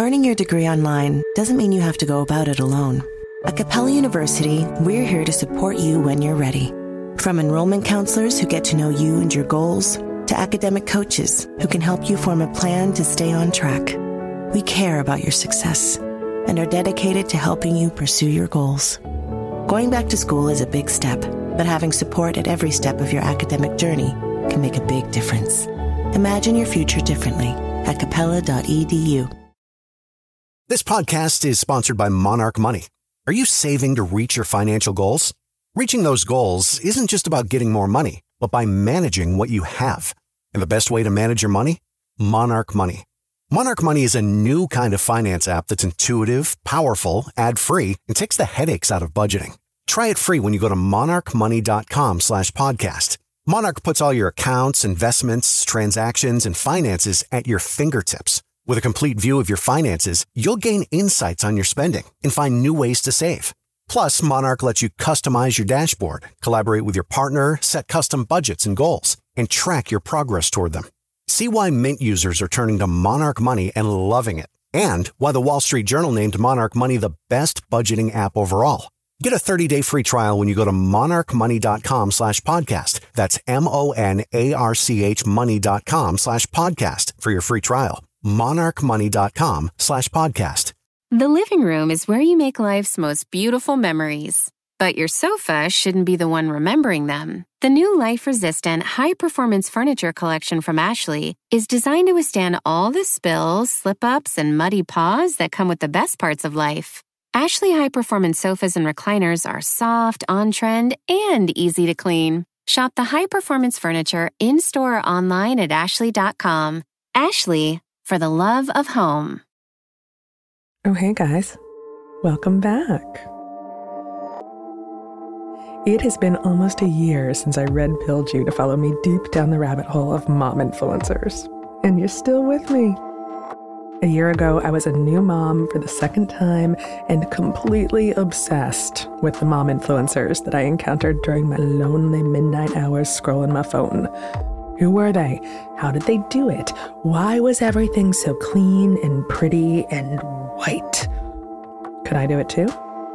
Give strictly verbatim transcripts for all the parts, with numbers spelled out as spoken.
Earning your degree online doesn't mean you have to go about it alone. At Capella University, we're here to support you when you're ready. From enrollment counselors who get to know you and your goals, to academic coaches who can help you form a plan to stay on track. We care about your success and are dedicated to helping you pursue your goals. Going back to school is a big step, but having support at every step of your academic journey can make a big difference. Imagine your future differently at capella dot e d u. This podcast is sponsored by Monarch Money. Are you saving to reach your financial goals? Reaching those goals isn't just about getting more money, but by managing what you have. And the best way to manage your money? Monarch Money. Monarch Money is a new kind of finance app that's intuitive, powerful, ad-free, and takes the headaches out of budgeting. Try it free when you go to monarchmoney.com slash podcast. Monarch puts all your accounts, investments, transactions, and finances at your fingertips. With a complete view of your finances, you'll gain insights on your spending and find new ways to save. Plus, Monarch lets you customize your dashboard, collaborate with your partner, set custom budgets and goals, and track your progress toward them. See why Mint users are turning to Monarch Money and loving it, and why the Wall Street Journal named Monarch Money the best budgeting app overall. Get a thirty-day free trial when you go to monarchmoney.com slash podcast. That's M-O-N-A-R-C-H money.com slash podcast for your free trial. monarchmoney.com slash podcast. The living room is where you make life's most beautiful memories. But your sofa shouldn't be the one remembering them. The new life-resistant, high-performance furniture collection from Ashley is designed to withstand all the spills, slip-ups, and muddy paws that come with the best parts of life. Ashley high-performance sofas and recliners are soft, on-trend, and easy to clean. Shop the high-performance furniture in-store or online at ashley dot com. Ashley, for the love of home. Oh, hey guys. Welcome back. It has been almost a year since I red-pilled you to follow me deep down the rabbit hole of mom influencers. And you're still with me. A year ago, I was a new mom for the second time and completely obsessed with the mom influencers that I encountered during my lonely midnight hours scrolling my phone. Who were they? How did they do it? Why was everything so clean and pretty and white? Could I do it too?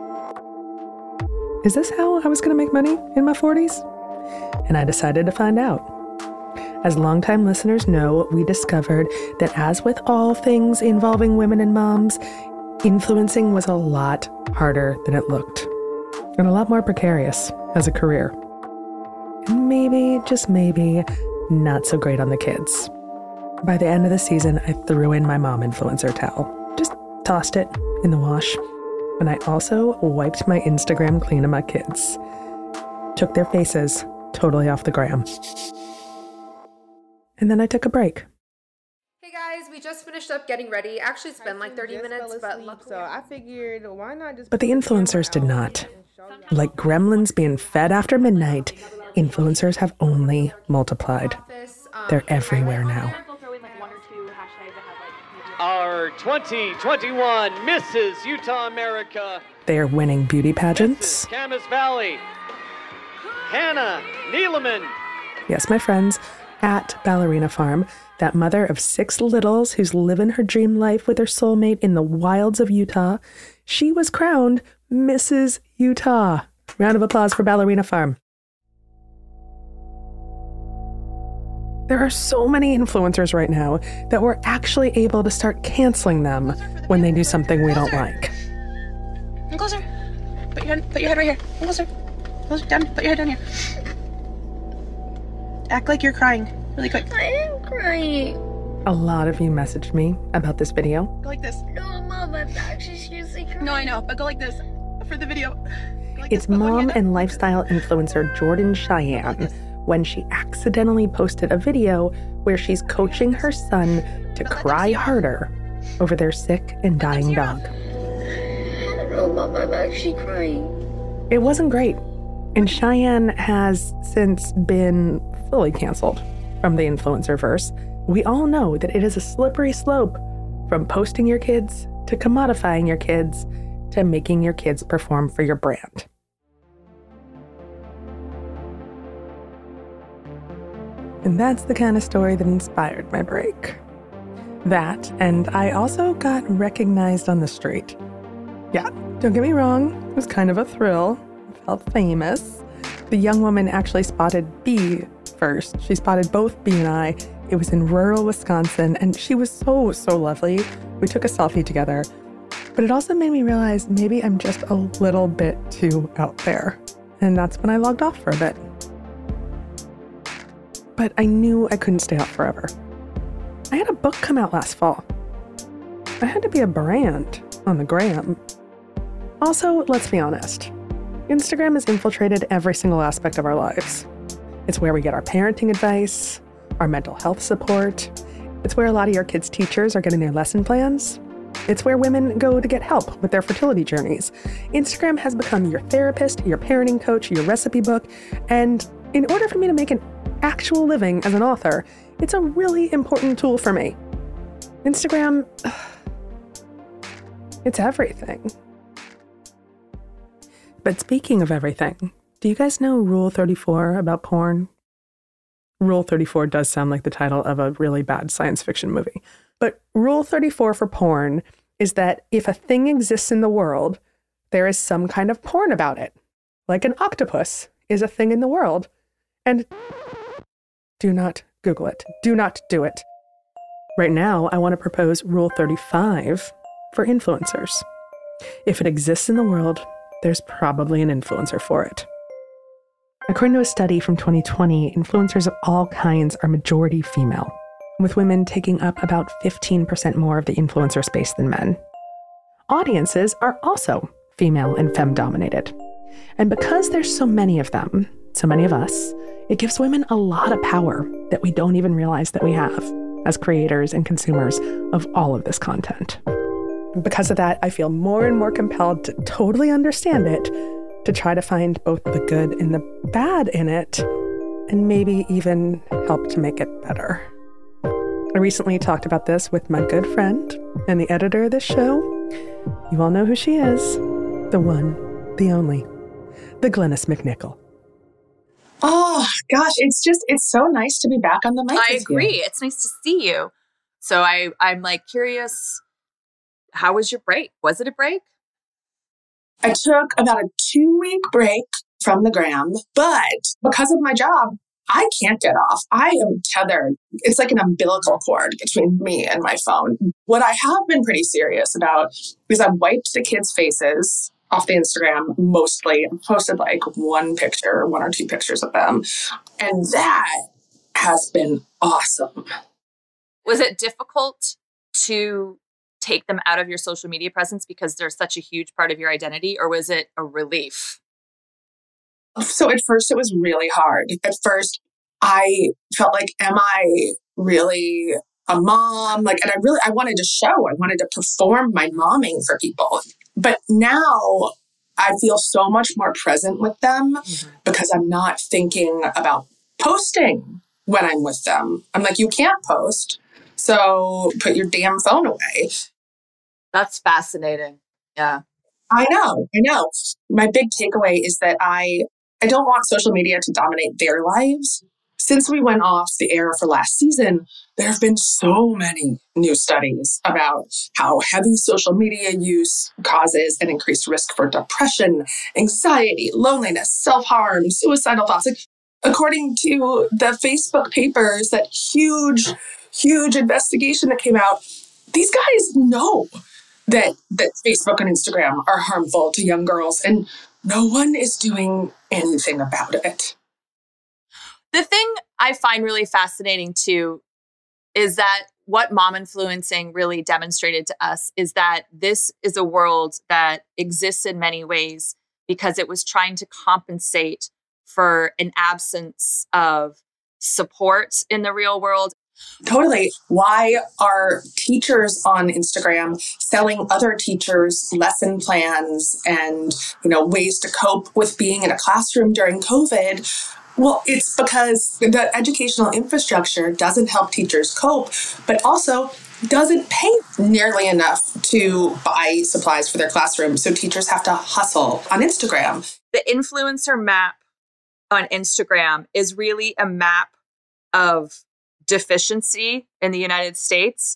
Is this how I was going to make money in my forties? And I decided to find out. As longtime listeners know, we discovered that as with all things involving women and moms, influencing was a lot harder than it looked, and a lot more precarious as a career. And maybe, just maybe, not so great on the kids. By the end of the season, I threw in my mom influencer towel. Just tossed it in the wash. And I also wiped my Instagram clean of my kids. Took their faces totally off the gram. And then I took a break. Hey guys, we just finished up getting ready. Actually, it's been like thirty minutes, but luckily... So I figured, why not just... But the influencers did not. Like gremlins being fed after midnight, influencers have only multiplied. They're everywhere now. Our twenty twenty-one Missus Utah America. They are winning beauty pageants. Camas Valley. Hannah Neeleman. Yes, my friends, at Ballerina Farm, that mother of six littles who's living her dream life with her soulmate in the wilds of Utah, she was crowned Missus Utah. Round of applause for Ballerina Farm. There are so many influencers right now that we're actually able to start canceling them when they do something we don't like. Come closer. Put your head, put your head right here. Come closer. Closer, down. Put your head down here. Act like you're crying really quick. I am crying. A lot of you messaged me about this video. Go like this. No, Mom, I'm actually seriously crying. No, I know, but go like this for the video. Like it's this, mom and lifestyle influencer Jordan Cheyenne like when she accidentally posted a video where she's coaching her son to but cry harder over their sick and dying dog. I don't know, Mom, I'm actually crying. It wasn't great. And Cheyenne has since been fully canceled from the influencer-verse. We all know that it is a slippery slope from posting your kids to commodifying your kids to making your kids perform for your brand. And that's the kind of story that inspired my break. That, and I also got recognized on the street. Yeah, don't get me wrong, it was kind of a thrill. I felt famous. The young woman actually spotted B first. She spotted both B and I. It was in rural Wisconsin, and she was so, so lovely. We took a selfie together. But it also made me realize maybe I'm just a little bit too out there. And that's when I logged off for a bit. But I knew I couldn't stay out forever. I had a book come out last fall. I had to be a brand on the gram. Also, let's be honest. Instagram has infiltrated every single aspect of our lives. It's where we get our parenting advice, our mental health support. It's where a lot of your kids' teachers are getting their lesson plans. It's where women go to get help with their fertility journeys. Instagram has become your therapist, your parenting coach, your recipe book. And in order for me to make an actual living as an author, it's a really important tool for me. Instagram, it's everything. But speaking of everything, do you guys know Rule thirty-four about porn? Rule thirty-four does sound like the title of a really bad science fiction movie. But Rule thirty-four for porn is that if a thing exists in the world, there is some kind of porn about it. Like an octopus is a thing in the world. And do not Google it. Do not do it. Right now, I want to propose Rule thirty-five for influencers. If it exists in the world, there's probably an influencer for it. According to a study from twenty twenty, influencers of all kinds are majority female, with women taking up about fifteen percent more of the influencer space than men. Audiences are also female and femme-dominated. And because there's so many of them, so many of us, it gives women a lot of power that we don't even realize that we have as creators and consumers of all of this content. And because of that, I feel more and more compelled to totally understand it, to try to find both the good and the bad in it, and maybe even help to make it better. I recently talked about this with my good friend and the editor of this show. You all know who she is. The one, the only, the Glennis McNichol. Oh, gosh, it's just, it's so nice to be back on the mic. I agree. You. It's nice to see you. So I, I'm like curious, how was your break? Was it a break? I took about a two-week break from the gram, but because of my job, I can't get off. I am tethered. It's like an umbilical cord between me and my phone. What I have been pretty serious about is I've wiped the kids' faces off the Instagram mostly. I've posted like one picture, one or two pictures of them. And that has been awesome. Was it difficult to take them out of your social media presence because they're such a huge part of your identity, or was it a relief? So at first it was really hard. At first I felt like, am I really a mom? Like, and I really, I wanted to show, I wanted to perform my momming for people. But now I feel so much more present with them mm-hmm. because I'm not thinking about posting when I'm with them. I'm like, you can't post, so put your damn phone away. That's fascinating. Yeah. I know, I know. My big takeaway is that I, I don't want social media to dominate their lives. Since we went off the air for last season, there have been so many new studies about how heavy social media use causes an increased risk for depression, anxiety, loneliness, self-harm, suicidal thoughts. Like, according to the Facebook papers, that huge, huge investigation that came out, these guys know that, that Facebook and Instagram are harmful to young girls, and no one is doing anything about it. The thing I find really fascinating too is that what mom influencing really demonstrated to us is that this is a world that exists in many ways because it was trying to compensate for an absence of support in the real world. Totally. Why are teachers on Instagram selling other teachers lesson plans and, you know, ways to cope with being in a classroom during COVID? Well, it's because the educational infrastructure doesn't help teachers cope, but also doesn't pay nearly enough to buy supplies for their classroom. So teachers have to hustle on Instagram. The influencer map on Instagram is really a map of deficiency in the United States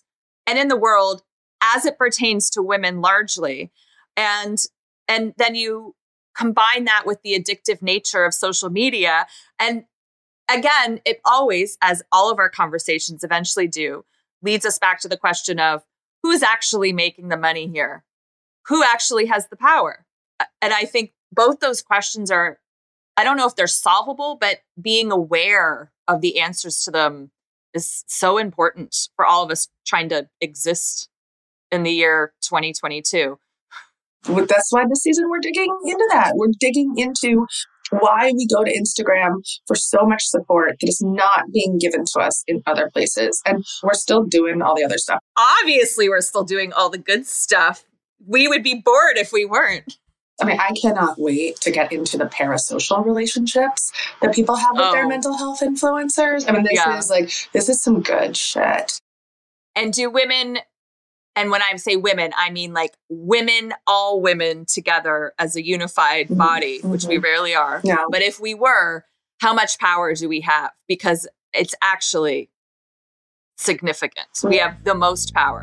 and in the world as it pertains to women largely. And, and then you combine that with the addictive nature of social media. And again, it always, as all of our conversations eventually do, leads us back to the question of who's actually making the money here? Who actually has the power? And I think both those questions are, I don't know if they're solvable, but being aware of the answers to them is so important for all of us trying to exist in the year twenty twenty-two. That's why this season we're digging into that. We're digging into why we go to Instagram for so much support that is not being given to us in other places. And we're still doing all the other stuff. Obviously, we're still doing all the good stuff. We would be bored if we weren't. I mean, I cannot wait to get into the parasocial relationships that people have with oh. their mental health influencers. I mean, this yeah. is like, this is some good shit. And do women, and when I say women, I mean like women, all women together as a unified mm-hmm. body, mm-hmm. which we rarely are. No. But if we were, how much power do we have? Because it's actually significant. Yeah. We have the most power.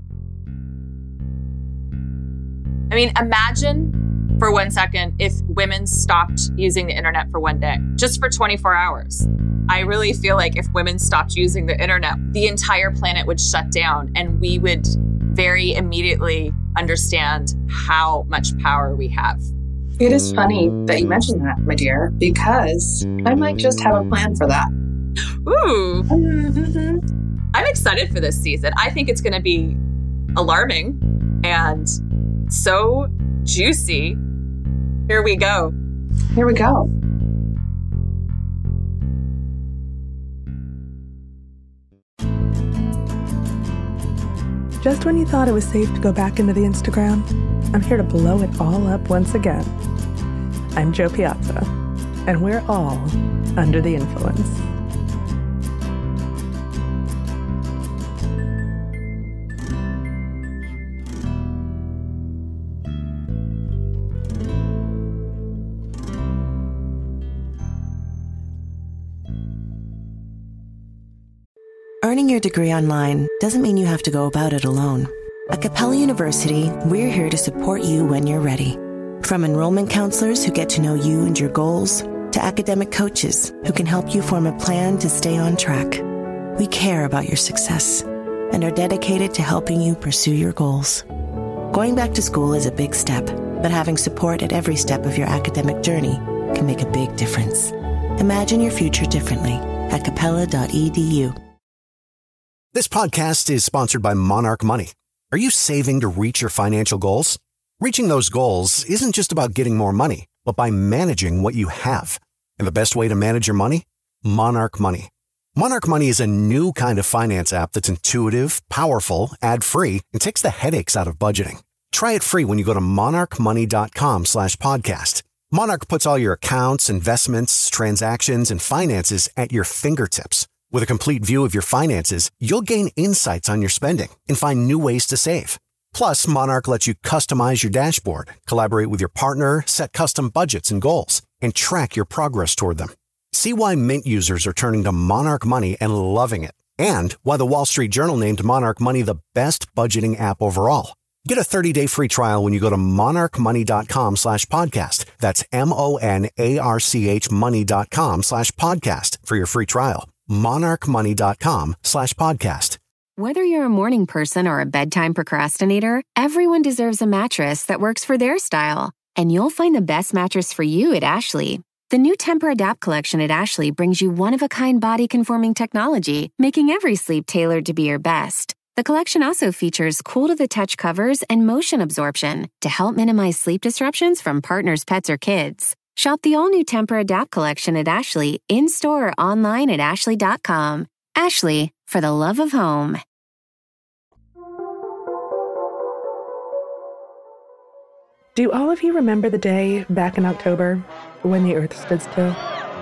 I mean, imagine for one second if women stopped using the internet for one day, just for twenty-four hours. I really feel like if women stopped using the internet, the entire planet would shut down and we would very immediately understand how much power we have. It is funny that you mentioned that, my dear, because I might just have a plan for that. Ooh. Mm-hmm. I'm excited for this season. I think it's going to be alarming and so juicy. Here we go. Here we go. Just when you thought it was safe to go back into the Instagram, I'm here to blow it all up once again. I'm Jo Piazza, and we're all under the influence. Earning your degree online doesn't mean you have to go about it alone. At Capella University, we're here to support you when you're ready. From enrollment counselors who get to know you and your goals, to academic coaches who can help you form a plan to stay on track. We care about your success and are dedicated to helping you pursue your goals. Going back to school is a big step, but having support at every step of your academic journey can make a big difference. Imagine your future differently at capella dot e d u. This podcast is sponsored by Monarch Money. Are you saving to reach your financial goals? Reaching those goals isn't just about getting more money, but by managing what you have. And the best way to manage your money? Monarch Money. Monarch Money is a new kind of finance app that's intuitive, powerful, ad-free, and takes the headaches out of budgeting. Try it free when you go to monarchmoney.com slash podcast. Monarch puts all your accounts, investments, transactions, and finances at your fingertips. With a complete view of your finances, you'll gain insights on your spending and find new ways to save. Plus, Monarch lets you customize your dashboard, collaborate with your partner, set custom budgets and goals, and track your progress toward them. See why Mint users are turning to Monarch Money and loving it, and why the Wall Street Journal named Monarch Money the best budgeting app overall. Get a thirty-day free trial when you go to monarchmoney.com slash podcast. That's M-O-N-A-R-C-H money.com slash podcast for your free trial. monarchmoney.com slash podcast. Whether you're a morning person or a bedtime procrastinator, everyone deserves a mattress that works for their style. And you'll find the best mattress for you at Ashley. The new Tempur-Adapt collection at Ashley brings you one-of-a-kind body-conforming technology, making every sleep tailored to be your best. The collection also features cool-to-the-touch covers and motion absorption to help minimize sleep disruptions from partners, pets, or kids. Shop the all-new Tempur-Adapt collection at Ashley, in-store or online at ashley dot com. Ashley, for the love of home. Do all of you remember the day back in October when the Earth stood still?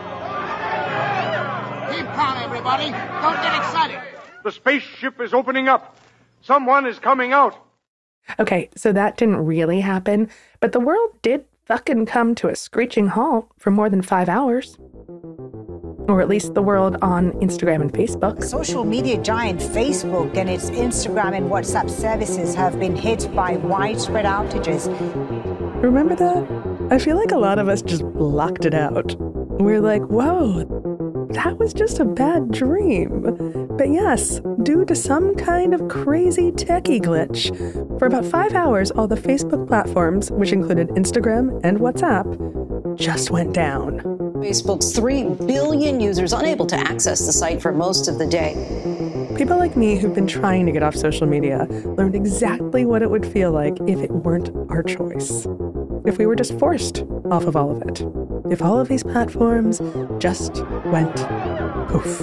Keep calm, everybody. Don't get excited. The spaceship is opening up. Someone is coming out. Okay, so that didn't really happen, but the world did fucking come to a screeching halt for more than five hours. or at least the world on Instagram and Facebook. Social media giant Facebook and its Instagram and WhatsApp services have been hit by widespread outages. Remember that? I feel like a lot of us just blocked it out. We're like, whoa, that was just a bad dream. But yes, due to some kind of crazy techie glitch, for about five hours, all the Facebook platforms, which included Instagram and WhatsApp, just went down. Facebook's three billion users unable to access the site for most of the day. People like me who've been trying to get off social media learned exactly what it would feel like if it weren't our choice. If we were just forced off of all of it. If all of these platforms just went poof.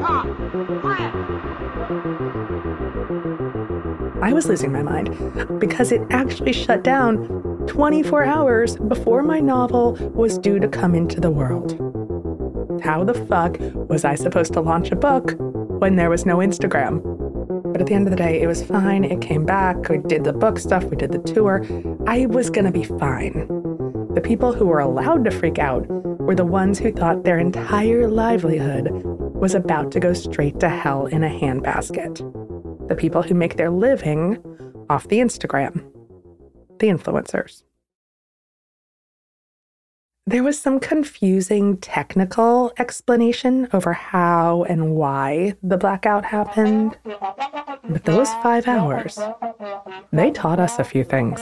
I was losing my mind because it actually shut down twenty-four hours before my novel was due to come into the world. How the fuck was I supposed to launch a book when there was no Instagram? But at the end of the day, it was fine. It came back. We did the book stuff. We did the tour. I was going to be fine. The people who were allowed to freak out were the ones who thought their entire livelihood was about to go straight to hell in a handbasket. The people who make their living off the Instagram. The influencers. There was some confusing technical explanation over how and why the blackout happened. But those five hours, they taught us a few things.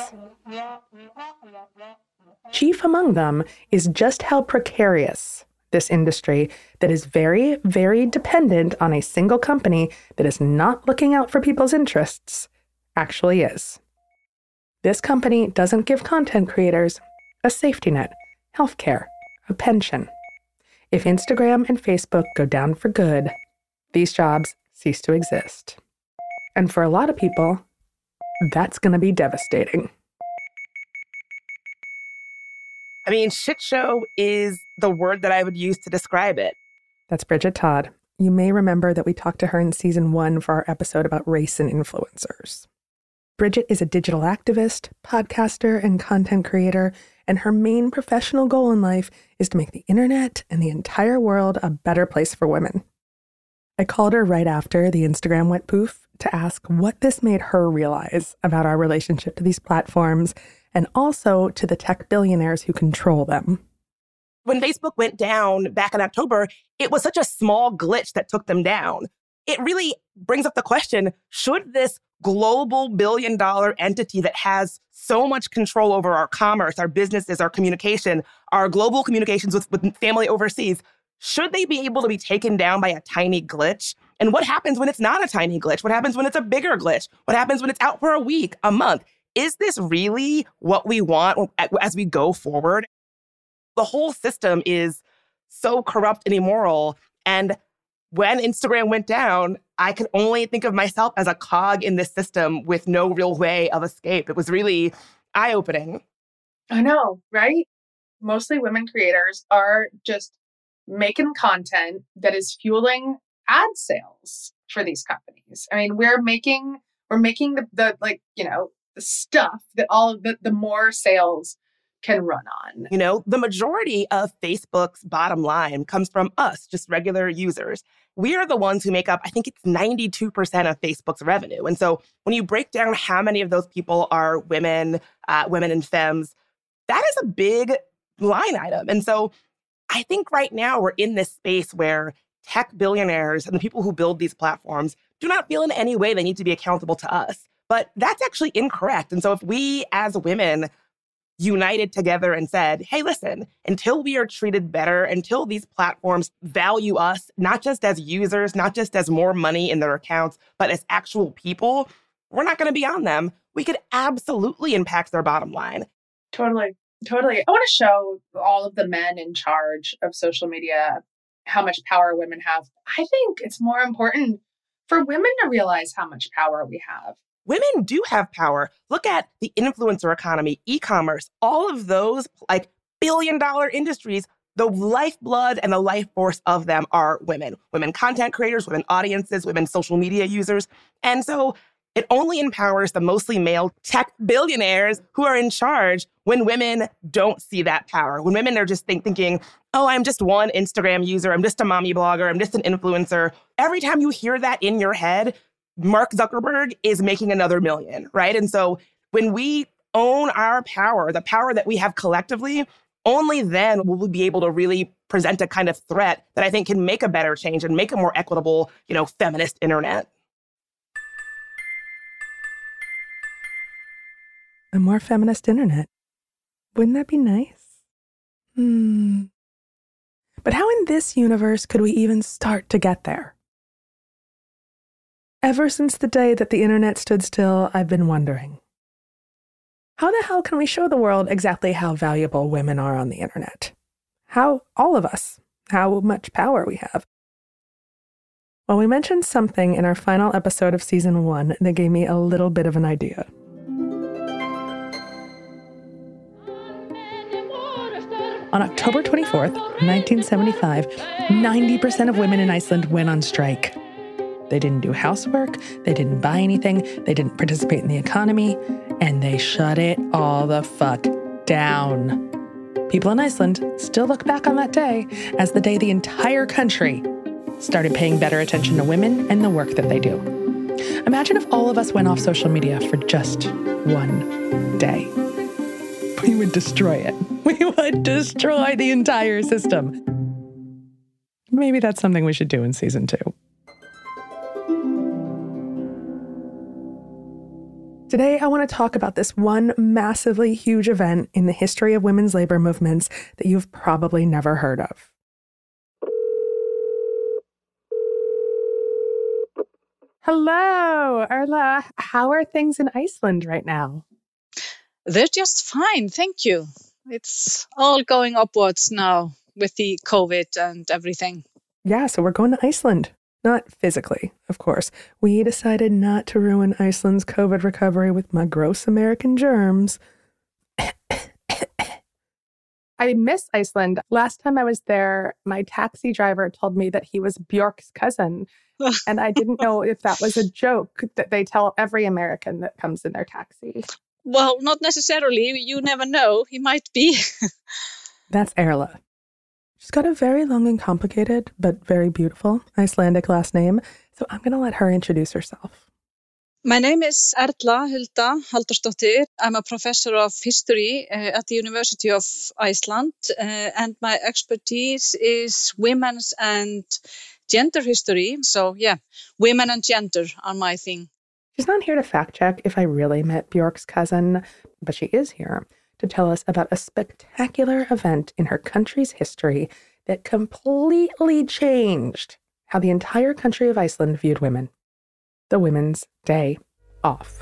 Chief among them is just how precarious this industry that is very, very dependent on a single company that is not looking out for people's interests actually is. This company doesn't give content creators a safety net, healthcare, a pension. If Instagram and Facebook go down for good, these jobs cease to exist. And for a lot of people, that's going to be devastating. I mean, shit show is the word that I would use to describe it. That's Bridget Todd. You may remember that we talked to her in season one for our episode about race and influencers. Bridget is a digital activist, podcaster, and content creator, and her main professional goal in life is to make the internet and the entire world a better place for women. I called her right after the Instagram went poof to ask what this made her realize about our relationship to these platforms and also to the tech billionaires who control them. When Facebook went down back in October, it was such a small glitch that took them down. It really brings up the question, should this global billion dollar entity that has so much control over our commerce, our businesses, our communication, our global communications with, with family overseas, should they be able to be taken down by a tiny glitch? And what happens when it's not a tiny glitch? What happens when it's a bigger glitch? What happens when it's out for a week, a month? Is this really what we want as we go forward? The whole system is so corrupt and immoral. And when Instagram went down, I could only think of myself as a cog in this system with no real way of escape. It was really eye-opening. I know, right? Mostly women creators are just making content that is fueling ad sales for these companies. I mean, we're making we're making the, the like, you know, the stuff that all of the, the more sales can run on. You know, the majority of Facebook's bottom line comes from us, just regular users. We are the ones who make up, I think it's ninety-two percent of Facebook's revenue. And so when you break down how many of those people are women, uh, women and femmes, that is a big line item. And so I think right now we're in this space where tech billionaires and the people who build these platforms do not feel in any way they need to be accountable to us. But that's actually incorrect. And so if we as women united together and said, hey, listen, until we are treated better, until these platforms value us, not just as users, not just as more money in their accounts, but as actual people, we're not going to be on them. We could absolutely impact their bottom line. Totally. Totally. I want to show all of the men in charge of social media how much power women have. I think it's more important for women to realize how much power we have. Women do have power. Look at the influencer economy, e-commerce, all of those like billion dollar industries. The lifeblood and the life force of them are women. Women content creators, women audiences, women social media users. And so It only empowers the mostly male tech billionaires who are in charge when women don't see that power. When women are just think, thinking, oh, I'm just one Instagram user. I'm just a mommy blogger. I'm just an influencer. Every time you hear that in your head, Mark Zuckerberg is making another million, right? And so when we own our power, the power that we have collectively, only then will we be able to really present a kind of threat that I think can make a better change and make a more equitable, you know, feminist internet. A more feminist internet. Wouldn't that be nice? Hmm. But how in this universe could we even start to get there? Ever since the day that the internet stood still, I've been wondering, how the hell can we show the world exactly how valuable women are on the internet? How, all of us, how much power we have? Well, we mentioned something in our final episode of season one that gave me a little bit of an idea. On October twenty-fourth, nineteen seventy-five, ninety percent of women in Iceland went on strike. They didn't do housework, they didn't buy anything, they didn't participate in the economy, and they shut it all the fuck down. People in Iceland still look back on that day as the day the entire country started paying better attention to women and the work that they do. Imagine if all of us went off social media for just one day. We would destroy it. We would destroy the entire system. Maybe that's something we should do in season two. Today, I want to talk about this one massively huge event in the history of women's labor movements that you've probably never heard of. Hello, Erla. How are things in Iceland right now? They're just fine, thank you. It's all going upwards now with the COVID and everything. Yeah, so we're going to Iceland. Not physically, of course. We decided not to ruin Iceland's COVID recovery with my gross American germs. I miss Iceland. Last time I was there, my taxi driver told me that he was Björk's cousin. And I didn't know if that was a joke that they tell every American that comes in their taxi. Well, not necessarily. You never know. He might be. That's Erla. She's got a very long and complicated, but very beautiful Icelandic last name, so I'm going to let her introduce herself. My name is Erla Hulda Halldórsdóttir. I'm a professor of history uh, at the University of Iceland, uh, and my expertise is women's and gender history. So yeah, women and gender are my thing. She's not here to fact check if I really met Björk's cousin, but she is here to tell us about a spectacular event in her country's history that completely changed how the entire country of Iceland viewed women. The Women's Day Off.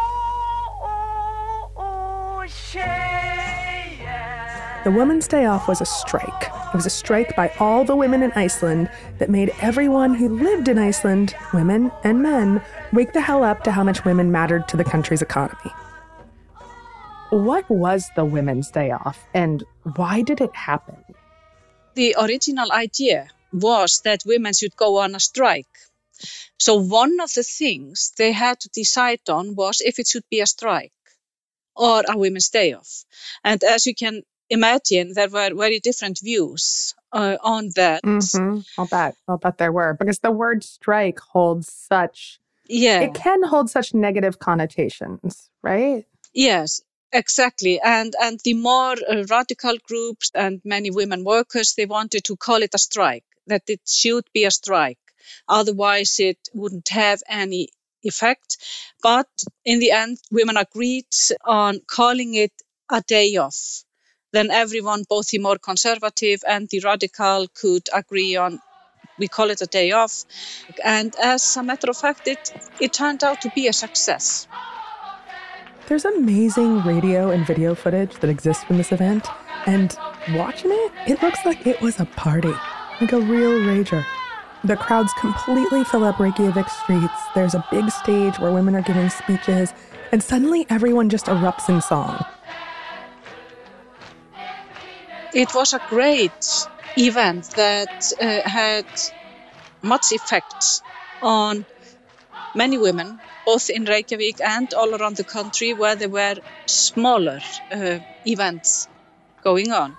The Women's Day Off was a strike. It was a strike by all the women in Iceland that made everyone who lived in Iceland, women and men, wake the hell up to how much women mattered to the country's economy. What was the Women's Day Off, and why did it happen? The original idea was that women should go on a strike. So one of the things they had to decide on was if it should be a strike or a Women's Day Off. And as you can imagine, there were very different views uh, on that. Mm-hmm. I'll bet. I'll bet there were, because the word strike holds such... Yeah. It can hold such negative connotations, right? Yes. Exactly. And and the more uh, radical groups and many women workers, they wanted to call it a strike, that it should be a strike. Otherwise, it wouldn't have any effect. But in the end, women agreed on calling it a day off. Then everyone, both the more conservative and the radical, could agree on, we call it a day off. And as a matter of fact, it, it turned out to be a success. There's amazing radio and video footage that exists from this event, and watching it, it looks like it was a party, like a real rager. The crowds completely fill up Reykjavik streets. There's a big stage where women are giving speeches, and suddenly everyone just erupts in song. It was a great event that uh, had much effect on many women, both in Reykjavik and all around the country, where there were smaller uh, events going on.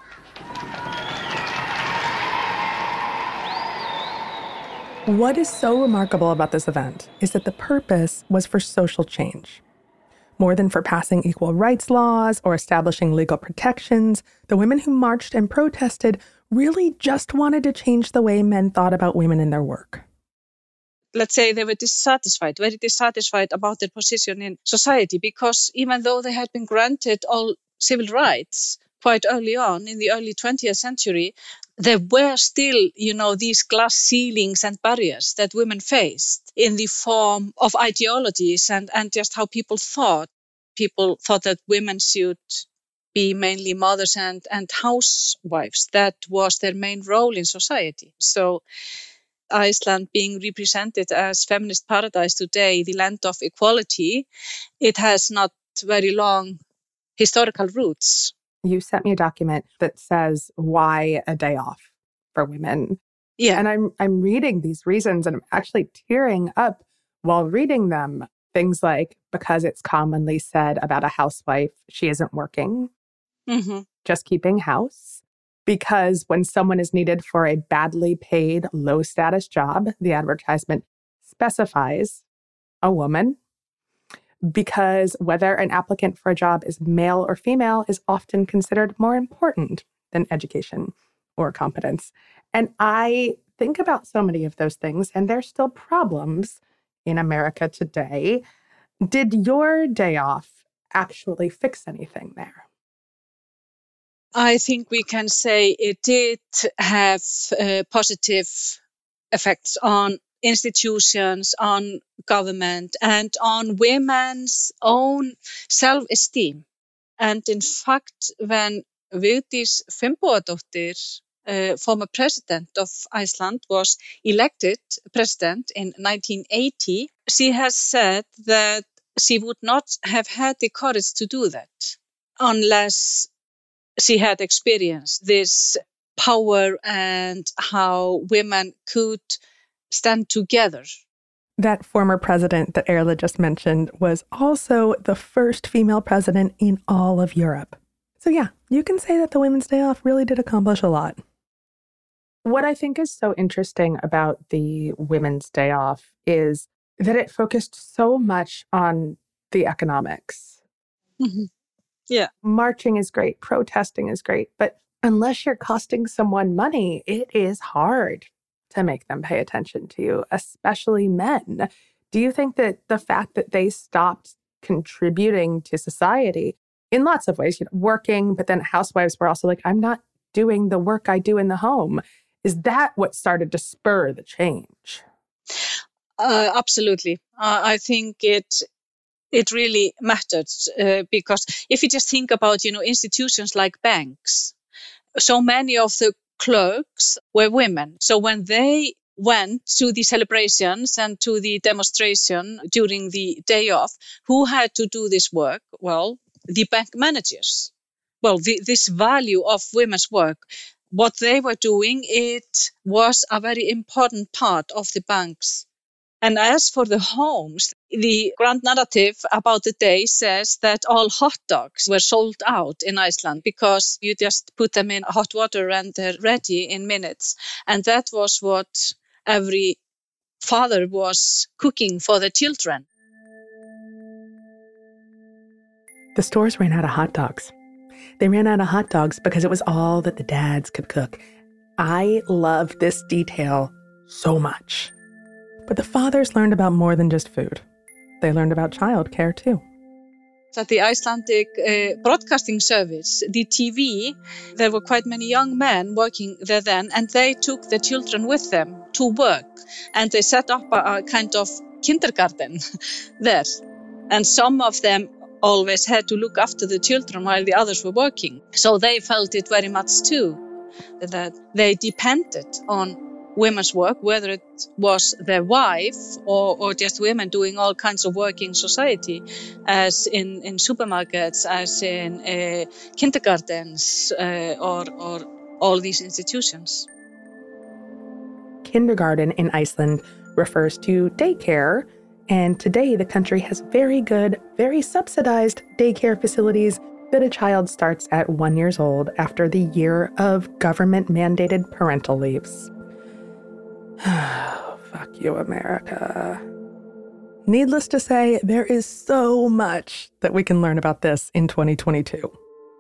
What is so remarkable about this event is that the purpose was for social change. More than for passing equal rights laws or establishing legal protections, the women who marched and protested really just wanted to change the way men thought about women in their work. Let's say they were dissatisfied, very dissatisfied about their position in society, because even though they had been granted all civil rights quite early on in the early twentieth century, there were still, you know, these glass ceilings and barriers that women faced in the form of ideologies and, and just how people thought. People thought that women should be mainly mothers and, and housewives. That was their main role in society. So Iceland being represented as feminist paradise today, the land of equality, it has not very long historical roots. You sent me a document that says why a day off for women. Yeah. And I'm I'm reading these reasons and I'm actually tearing up while reading them. Things like, because it's commonly said about a housewife, she isn't working, mm-hmm. just keeping house. Because when someone is needed for a badly paid, low-status job, the advertisement specifies a woman. Because whether an applicant for a job is male or female is often considered more important than education or competence. And I think about so many of those things, and there's still problems in America today. Did your day off actually fix anything there? I think we can say it did have uh, positive effects on institutions, on government, and on women's own self-esteem. And in fact, when Vigdís Finnbogadóttir, uh, former president of Iceland, was elected president in nineteen eighty, she has said that she would not have had the courage to do that unless she had experienced this power and how women could stand together. That former president that Erla just mentioned was also the first female president in all of Europe. So yeah, you can say that the Women's Day Off really did accomplish a lot. What I think is so interesting about the Women's Day Off is that it focused so much on the economics. Mm-hmm. Yeah. Marching is great, protesting is great, but unless you're costing someone money, it is hard to make them pay attention to you, especially men. Do you think that the fact that they stopped contributing to society in lots of ways, you know, working, but then housewives were also like, I'm not doing the work I do in the home. Is that what started to spur the change? Uh, absolutely. Uh, I think it it really mattered uh, because if you just think about, you know, institutions like banks, so many of the clerks were women. So when they went to the celebrations and to the demonstration during the day off, who had to do this work? Well, the bank managers. Well, the, this value of women's work, what they were doing, it was a very important part of the banks. And as for the homes, the grand narrative about the day says that all hot dogs were sold out in Iceland because you just put them in hot water and they're ready in minutes. And that was what every father was cooking for the children. The stores ran out of hot dogs. They ran out of hot dogs because it was all that the dads could cook. I love this detail so much. But the fathers learned about more than just food. They learned about childcare too. At the Icelandic uh, Broadcasting Service, the T V, there were quite many young men working there then, and they took the children with them to work. And they set up a, a kind of kindergarten there. And some of them always had to look after the children while the others were working. So they felt it very much too, that they depended on women's work, whether it was their wife or, or just women doing all kinds of work in society, as in, in supermarkets, as in uh, kindergartens, uh, or, or all these institutions. Kindergarten in Iceland refers to daycare And today, the country has very good, very subsidized daycare facilities that a child starts at one year old after the year of government-mandated parental leaves. Fuck you, America. Needless to say, there is so much that we can learn about this in twenty twenty-two.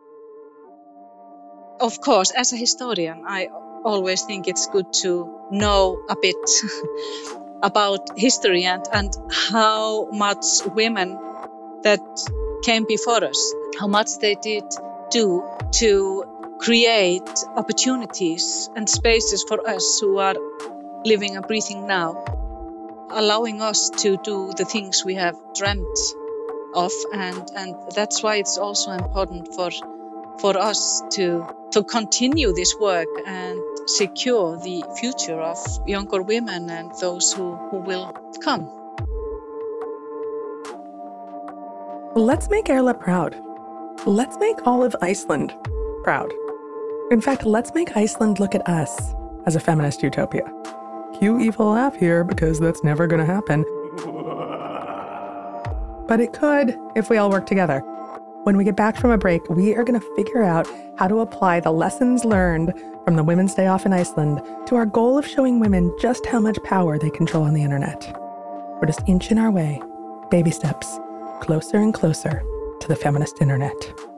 Of course, as a historian, I always think it's good to know a bit about history and, and how much women that came before us, how much they did do to create opportunities and spaces for us who are living and breathing now, allowing us to do the things we have dreamt of. And, and that's why it's also important for for us to, to continue this work and secure the future of younger women and those who, who will come. Let's make Erla proud. Let's make all of Iceland proud. In fact, let's make Iceland look at us as a feminist utopia. Cue evil laugh here because that's never going to happen. But it could if we all work together. When we get back from a break, we are going to figure out how to apply the lessons learned from the Women's Day Off in Iceland to our goal of showing women just how much power they control on the internet. We're just inching our way, baby steps, closer and closer to the feminist internet.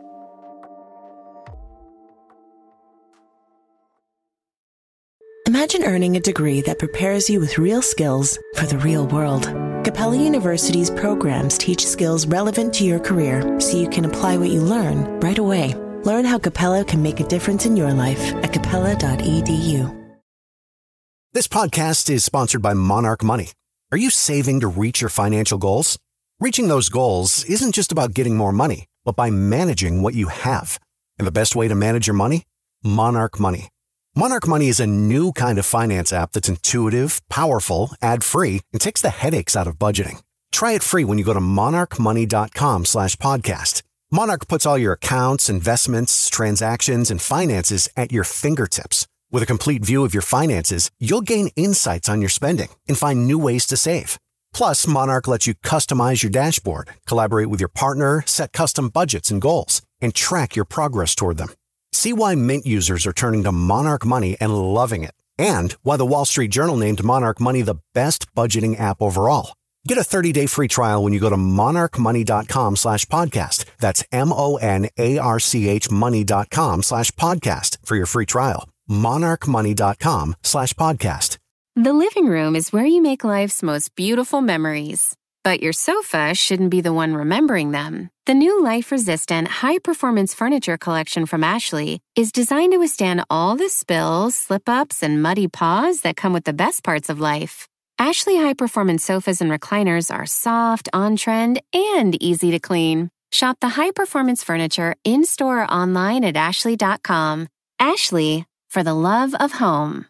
Imagine earning a degree that prepares you with real skills for the real world. Capella University's programs teach skills relevant to your career so you can apply what you learn right away. Learn how Capella can make a difference in your life at capella dot e d u. This podcast is sponsored by Monarch Money. Are you saving to reach your financial goals? Reaching those goals isn't just about getting more money, but by managing what you have. And the best way to manage your money? Monarch Money. Monarch Money is a new kind of finance app that's intuitive, powerful, ad-free, and takes the headaches out of budgeting. Try it free when you go to monarchmoney.com slash podcast. Monarch puts all your accounts, investments, transactions, and finances at your fingertips. With a complete view of your finances, you'll gain insights on your spending and find new ways to save. Plus, Monarch lets you customize your dashboard, collaborate with your partner, set custom budgets and goals, and track your progress toward them. See why Mint users are turning to Monarch Money and loving it, and why the Wall Street Journal named Monarch Money the best budgeting app overall. Get a thirty-day free trial when you go to monarchmoney.com slash podcast. That's M-O-N-A-R-C-H money.com slash podcast for your free trial. monarchmoney.com slash podcast. The living room is where you make life's most beautiful memories. But your sofa shouldn't be the one remembering them. The new life-resistant, high-performance furniture collection from Ashley is designed to withstand all the spills, slip-ups, and muddy paws that come with the best parts of life. Ashley high-performance sofas and recliners are soft, on-trend, and easy to clean. Shop the high-performance furniture in-store or online at ashley dot com. Ashley, for the love of home.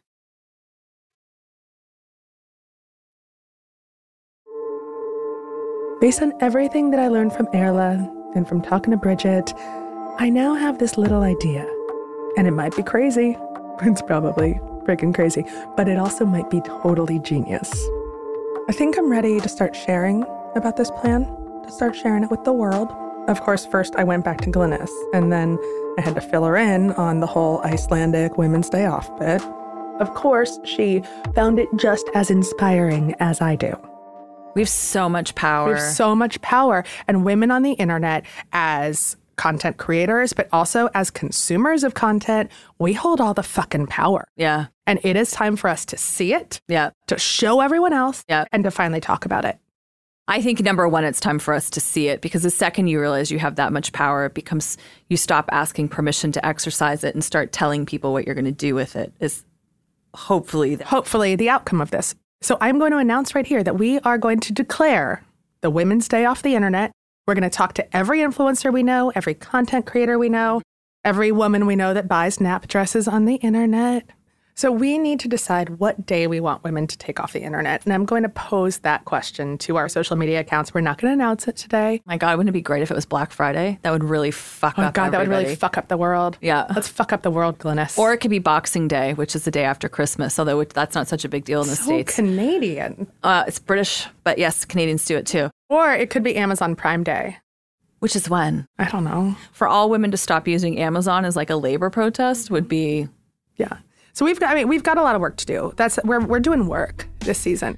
Based on everything that I learned from Erla and from talking to Bridget, I now have this little idea. And it might be crazy. It's probably freaking crazy. But it also might be totally genius. I think I'm ready to start sharing about this plan, to start sharing it with the world. Of course, first I went back to Glynis, and then I had to fill her in on the whole Icelandic Women's Day Off bit. Of course, she found it just as inspiring as I do. We have so much power. We have so much power. And women on the internet as content creators, but also as consumers of content, we hold all the fucking power. Yeah. And it is time for us to see it, yeah, to show everyone else, yeah, and to finally talk about it. I think, number one, it's time for us to see it, because the second you realize you have that much power, it becomes, you stop asking permission to exercise it and start telling people what you're going to do with it, is hopefully the- hopefully the outcome of this. So I'm going to announce right here that we are going to declare the Women's Day Off the internet. We're going to talk to every influencer we know, every content creator we know, every woman we know that buys nap dresses on the internet. So we need to decide what day we want women to take off the internet. And I'm going to pose that question to our social media accounts. We're not going to announce it today. My God, wouldn't it be great if it was Black Friday? That would really fuck oh up God, everybody. that would really fuck up the world. Yeah. Let's fuck up the world, Glynis. Or it could be Boxing Day, which is the day after Christmas, although that's not such a big deal in the so States. Canadian. Uh, it's British, but yes, Canadians do it too. Or it could be Amazon Prime Day. Which is when? I don't know. For all women to stop using Amazon as like a labor protest would be... Yeah. So we've got, I mean, we've got a lot of work to do. That's we're we're doing work this season.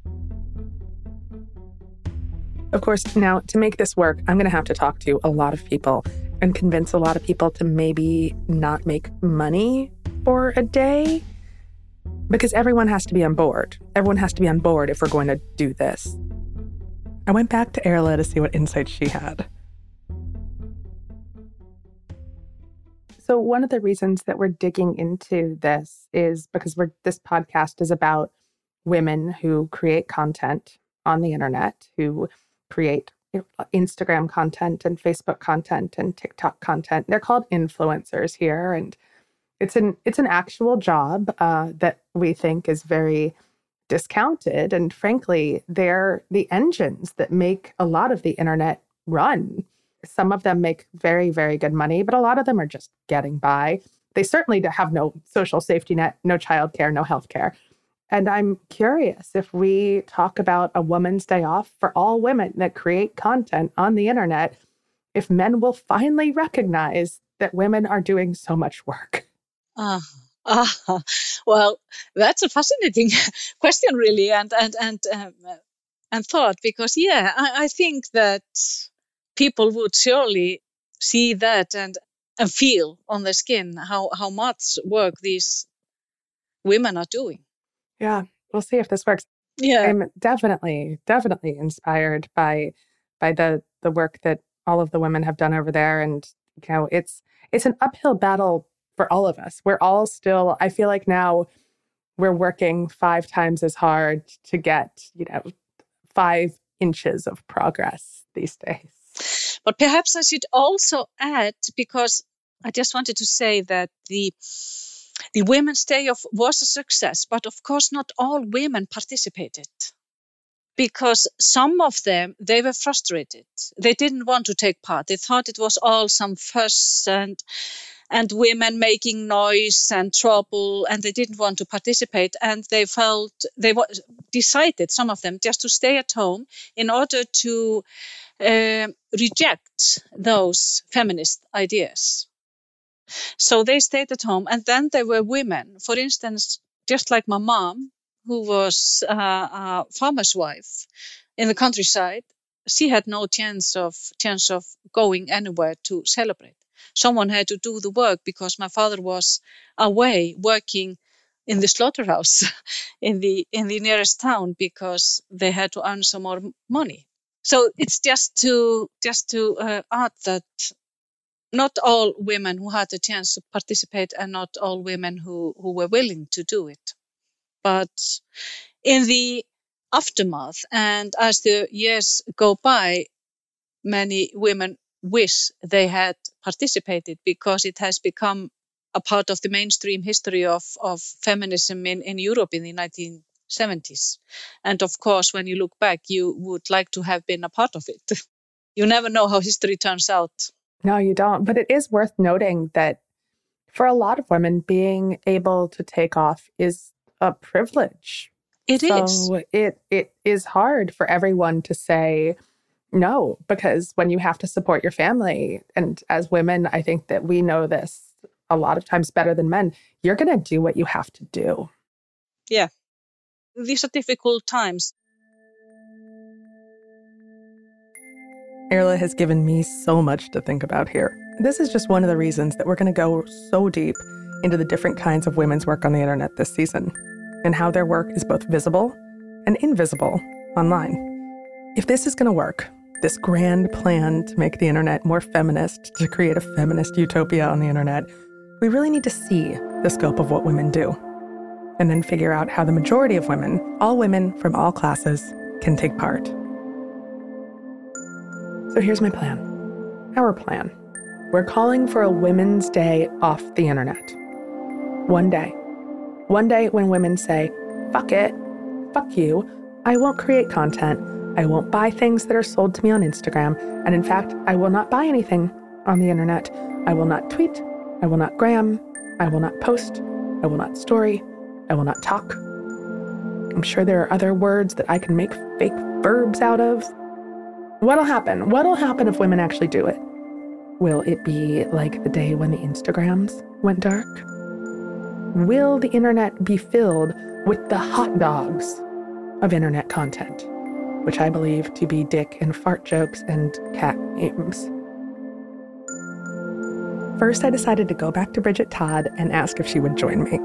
Of course, now to make this work, I'm going to have to talk to a lot of people and convince a lot of people to maybe not make money for a day, because everyone has to be on board. Everyone has to be on board if we're going to do this. I went back to Erla to see what insights she had. So one of the reasons that we're digging into this is because we're this podcast is about women who create content on the internet, who create Instagram content and Facebook content and TikTok content. They're called influencers here, and it's an it's an actual job uh, that we think is very discounted. And frankly, they're the engines that make a lot of the internet run. Some of them make very, very good money, but a lot of them are just getting by. They certainly have no social safety net, no childcare, no healthcare. And I'm curious if we talk about a woman's day off for all women that create content on the internet, if men will finally recognize that women are doing so much work. Uh, uh, well, that's a fascinating question, really, and and and um, and thought, because yeah, I, I think that people would surely see that and and feel on their skin how, how much work these women are doing. Yeah, we'll see if this works. Yeah, I'm definitely, definitely inspired by by the the work that all of the women have done over there. And you know, it's it's an uphill battle for all of us. We're all still, I feel like now we're working five times as hard to get, you know, five inches of progress these days. But perhaps I should also add, because I just wanted to say that the the Women's Day of was a success, but of course not all women participated, because some of them, they were frustrated. They didn't want to take part. They thought it was all some fuss and and women making noise and trouble, and they didn't want to participate. And they felt, they w- decided, some of them, just to stay at home in order to uh, reject those feminist ideas. So they stayed at home. And then there were women, for instance, just like my mom, who was uh, a farmer's wife in the countryside. She had no chance of chance of going anywhere to celebrate. Someone had to do the work, because my father was away working in the slaughterhouse in the in the nearest town, because they had to earn some more money. So it's just to just to uh, add that not all women who had a chance to participate, and not all women who, who were willing to do it. But in the aftermath, and as the years go by, many women wish they had participated, because it has become a part of the mainstream history of, of feminism in, in Europe in the nineteen seventies. And of course, when you look back, you would like to have been a part of it. You never know how history turns out. No, you don't. But it is worth noting that for a lot of women, being able to take off is a privilege. It so is. It, it is hard for everyone to say no, because when you have to support your family, and as women, I think that we know this a lot of times better than men, you're going to do what you have to do. Yeah. These are difficult times. Erla has given me so much to think about here. This is just one of the reasons that we're going to go so deep into the different kinds of women's work on the internet this season, and how their work is both visible and invisible online. If this is going to work, this grand plan to make the internet more feminist, to create a feminist utopia on the internet, we really need to see the scope of what women do, and then figure out how the majority of women, all women from all classes, can take part. So here's my plan. Our plan. We're calling for a Women's Day off the internet. One day. One day when women say, fuck it, fuck you, I won't create content, I won't buy things that are sold to me on Instagram, and in fact, I will not buy anything on the internet. I will not tweet, I will not gram, I will not post, I will not story, I will not talk. I'm sure there are other words that I can make fake verbs out of. What'll happen? What'll happen if women actually do it? Will it be like the day when the Instagrams went dark? Will the internet be filled with the hot dogs of internet content, which I believe to be dick and fart jokes and cat memes? First, I decided to go back to Bridget Todd and ask if she would join me.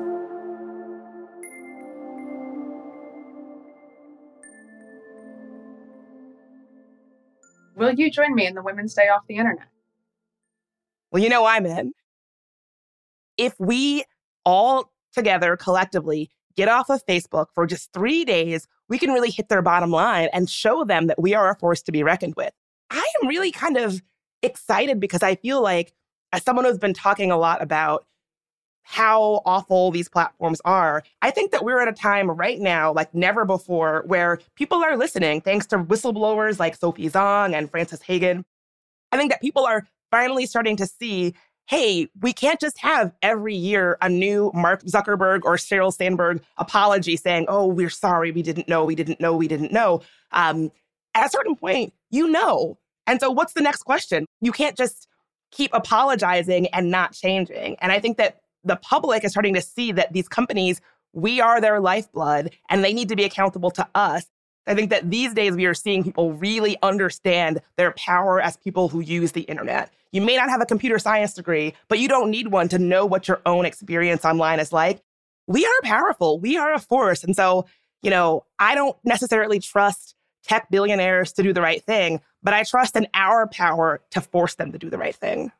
Will you join me in the Women's Day Off the Internet? Well, you know I'm in. If we all together collectively get off of Facebook for just three days, we can really hit their bottom line and show them that we are a force to be reckoned with. I am really kind of excited because I feel like, as someone who's been talking a lot about how awful these platforms are, I think that we're at a time right now, like never before, where people are listening, thanks to whistleblowers like Sophie Zong and Frances Hagen. I think that people are finally starting to see, hey, we can't just have every year a new Mark Zuckerberg or Sheryl Sandberg apology saying, oh, we're sorry, we didn't know, we didn't know, we didn't know. Um, at a certain point, you know. And so what's the next question? You can't just keep apologizing and not changing. And I think that the public is starting to see that these companies, we are their lifeblood, and they need to be accountable to us. I think that these days we are seeing people really understand their power as people who use the internet. You may not have a computer science degree, but you don't need one to know what your own experience online is like. We are powerful. We are a force. And so, you know, I don't necessarily trust tech billionaires to do the right thing, but I trust in our power to force them to do the right thing.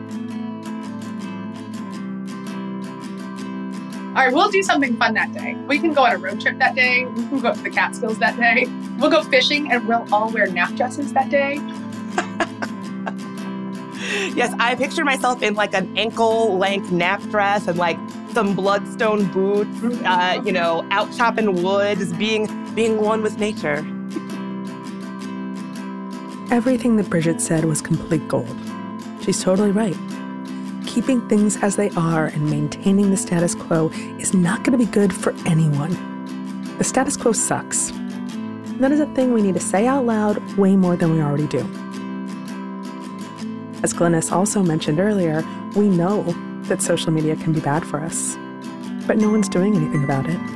All right, we'll do something fun that day. We can go on a road trip that day. We can go to the Catskills that day. We'll go fishing and we'll all wear nap dresses that day. Yes, I picture myself in like an ankle-length nap dress and like some bloodstone boots, uh, you know, out chopping wood, just being, being one with nature. Everything that Bridget said was complete gold. She's totally right. Keeping things as they are and maintaining the status quo is not going to be good for anyone. The status quo sucks. That is a thing we need to say out loud way more than we already do. As Glynis also mentioned earlier, we know that social media can be bad for us, but no one's doing anything about it.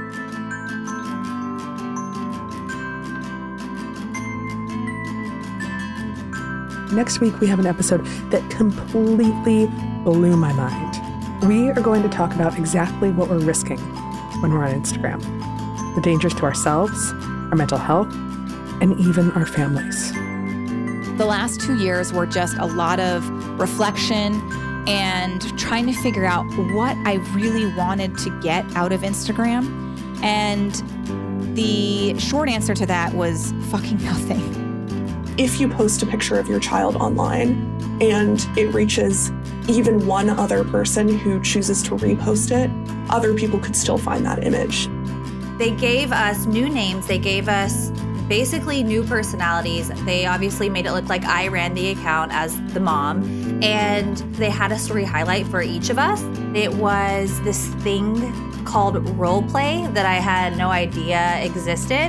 Next week, we have an episode that completely blew my mind. We are going to talk about exactly what we're risking when we're on Instagram. The dangers to ourselves, our mental health, and even our families. The last two years were just a lot of reflection and trying to figure out what I really wanted to get out of Instagram. And the short answer to that was fucking nothing. If you post a picture of your child online and it reaches even one other person who chooses to repost it, other people could still find that image. They gave us new names. They gave us basically new personalities. They obviously made it look like I ran the account as the mom, and they had a story highlight for each of us. It was this thing called role play that I had no idea existed.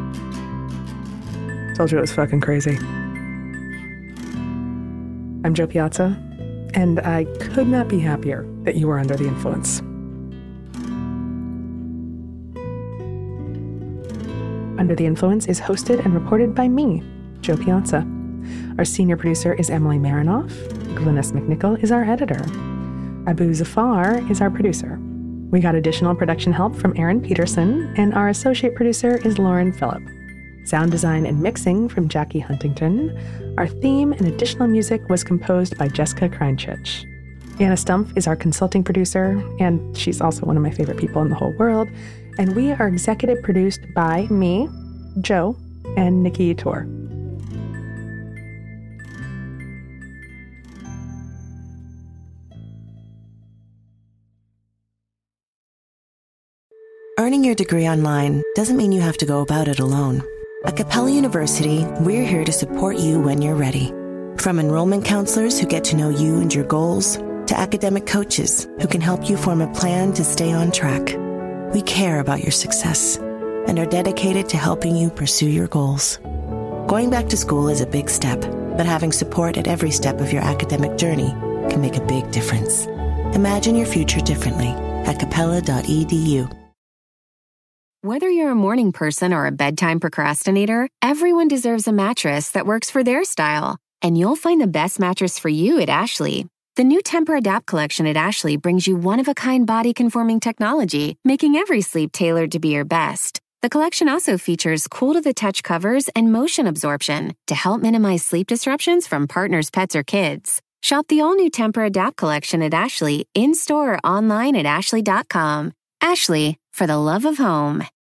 Told you it was fucking crazy. I'm Jo Piazza, and I could not be happier that you were under the influence. Under the Influence is hosted and reported by me, Jo Piazza. Our senior producer is Emily Marinoff. Glynis McNichol is our editor. Abu Zafar is our producer. We got additional production help from Aaron Peterson, and our associate producer is Lauren Phillip. Sound design and mixing from Jackie Huntington. Our theme and additional music was composed by Jessica Kreinchich. Anna Stumpf is our consulting producer, and she's also one of my favorite people in the whole world. And we are executive produced by me, Jo, and Nikki Tor. Earning your degree online doesn't mean you have to go about it alone. At Capella University, we're here to support you when you're ready. From enrollment counselors who get to know you and your goals, to academic coaches who can help you form a plan to stay on track. We care about your success and are dedicated to helping you pursue your goals. Going back to school is a big step, but having support at every step of your academic journey can make a big difference. Imagine your future differently at capella dot e d u. Whether you're a morning person or a bedtime procrastinator, everyone deserves a mattress that works for their style. And you'll find the best mattress for you at Ashley. The new Tempur-Adapt collection at Ashley brings you one-of-a-kind body-conforming technology, making every sleep tailored to be your best. The collection also features cool-to-the-touch covers and motion absorption to help minimize sleep disruptions from partners, pets, or kids. Shop the all-new Tempur-Adapt collection at Ashley, in-store or online at ashley dot com. Ashley, for the love of home.